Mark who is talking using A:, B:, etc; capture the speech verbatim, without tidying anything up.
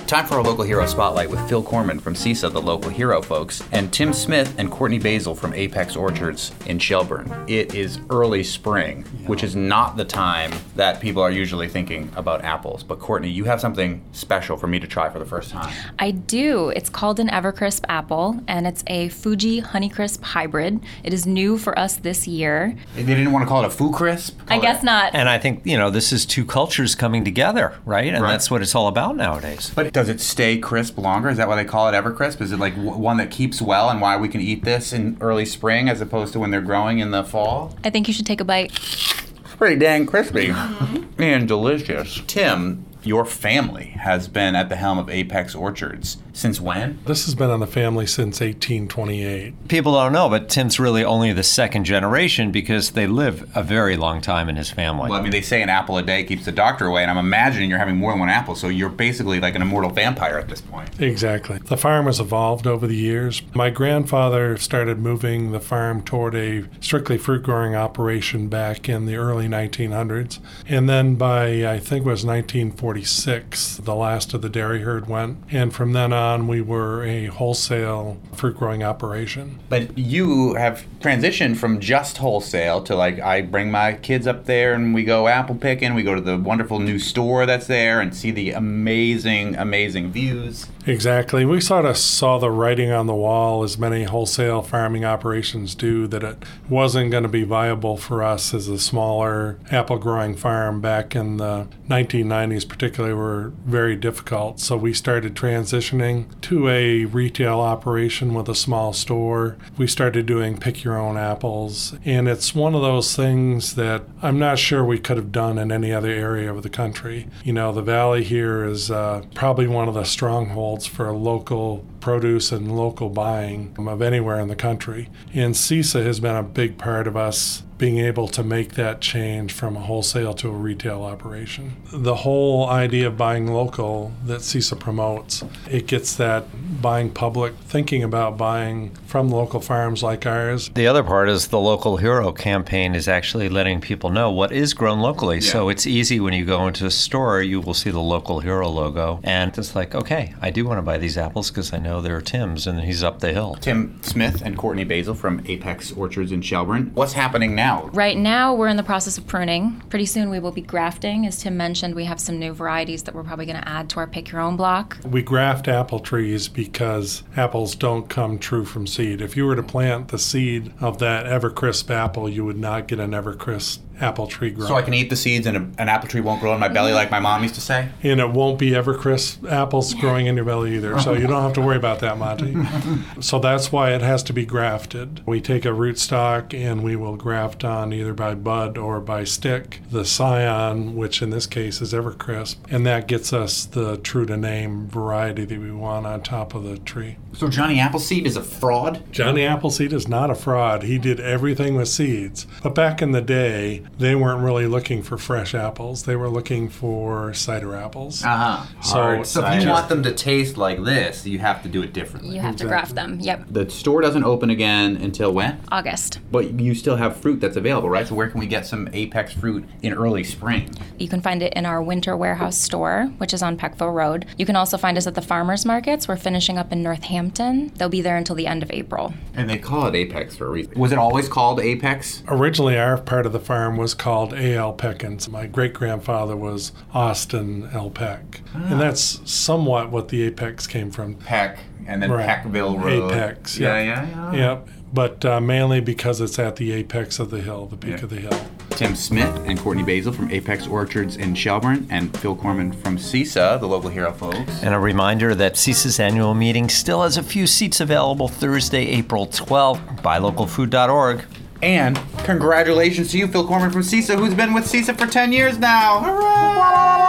A: Time for our Local Hero Spotlight with Phil Corman from CISA, the Local Hero folks, and Tim Smith and Courtney Basil from Apex Orchards in Shelburne. It is early spring, which is not the time that people are usually thinking about apples. But Courtney, you have something special for me to try for the first time.
B: I do. It's called an Evercrisp apple, and it's a Fuji Honeycrisp hybrid. It is new for us this year.
A: They didn't want to call it a Foo Crisp?
B: I guess not.
C: And I think, you know, this is two cultures coming together, right? And
A: Right.
C: that's what it's all about nowadays.
A: But does it stay crisp longer? Is that why they call it Evercrisp? Is it like w- one that keeps well and why we can eat this in early spring as opposed to when they're growing in the fall?
B: I think you should take a bite.
A: It's pretty dang crispy and delicious. Tim, your family has been at the helm of Apex Orchards. Since when?
D: This has been on the family since eighteen twenty-eight.
C: People don't know, but Tim's really only the second generation because they live a very long time in his family.
A: Well, I mean, they say an apple a day keeps the doctor away, and I'm imagining you're having more than one apple, so you're basically like an immortal vampire at this point.
D: Exactly. The farm has evolved over the years. My grandfather started moving the farm toward a strictly fruit growing operation back in the early nineteen hundreds. And then by, I think it was nineteen forty-six, the last of the dairy herd went. And from then on, we were a wholesale fruit growing operation.
A: But you have transitioned from just wholesale to like, I bring my kids up there and we go apple picking. We go to the wonderful new store that's there and see the amazing, amazing views.
D: Exactly. We sort of saw the writing on the wall, as many wholesale farming operations do, that it wasn't going to be viable for us as a smaller apple growing farm back in the nineteen nineties, particularly, were very difficult. So we started transitioning to a retail operation with a small store. We started doing pick your own apples. And it's one of those things that I'm not sure we could have done in any other area of the country. You know, the valley here is uh, probably one of the strongholds for local produce and local buying of anywhere in the country. And CISA has been a big part of us being able to make that change from a wholesale to a retail operation. The whole idea of buying local that CISA promotes, it gets that buying public thinking about buying from local farms like ours.
C: The other part is the Local Hero campaign is actually letting people know what is grown locally.
A: Yeah.
C: So it's easy when you go into a store, you will see the Local Hero logo. And it's like, okay, I do want to buy these apples because I know they're Tim's and he's up the hill.
A: Tim Smith and Courtney Basil from Apex Orchards in Shelburne. What's happening now?
B: Right now, we're in the process of pruning. Pretty soon, we will be grafting. As Tim mentioned, we have some new varieties that we're probably going to add to our Pick Your Own block.
D: We graft apple trees because apples don't come true from seed. If you were to plant the seed of that Evercrisp apple, you would not get an Evercrisp apple tree growing.
A: So I can eat the seeds and a, an apple tree won't grow in my belly like my mom used to say?
D: And it won't be Evercrisp apples growing in your belly either, so you don't have to worry about that, Monty. So that's why it has to be grafted. We take a rootstock and we will graft on either by bud or by stick the scion, which in this case is Evercrisp, and that gets us the true-to-name variety that we want on top of the tree.
A: So Johnny Appleseed is a fraud?
D: Johnny Appleseed is not a fraud. He did everything with seeds. But back in the day, they weren't really looking for fresh apples. They were looking for cider apples.
A: Uh-huh.
D: So,
A: So if you want them to taste like this, you have to do it differently.
B: You have to graft them. Yep.
A: The store doesn't open again until when?
B: August.
A: But you still have fruit that's available, right? So where can we get some Apex fruit in early spring?
B: You can find it in our winter warehouse store, which is on Peckville Road. You can also find us at the farmers markets. We're finishing up in Northampton. They'll be there until the end of April.
A: And they call it Apex for a reason. Was it always called Apex?
D: Originally, our part of the farm was called A L. Peckins. My great-grandfather was Austin L. Peck.
A: Ah.
D: And that's somewhat what the Apex came from.
A: Peck, and then
D: Right.
A: Peckville Road.
D: Apex,
A: Yeah,
D: yeah.
A: yeah, yeah.
D: Yep. But uh, mainly because it's at the apex of the hill, the peak
A: Yeah.
D: of the hill.
A: Tim Smith and Courtney Basil from Apex Orchards in Shelburne, and Phil Corman from CISA, the Local Hero folks.
C: And a reminder that CISA's annual meeting still has a few seats available Thursday, April twelfth. buy local food dot org.
A: And congratulations to you, Phil Corman from CISA, who's been with CISA for ten years now. Hooray!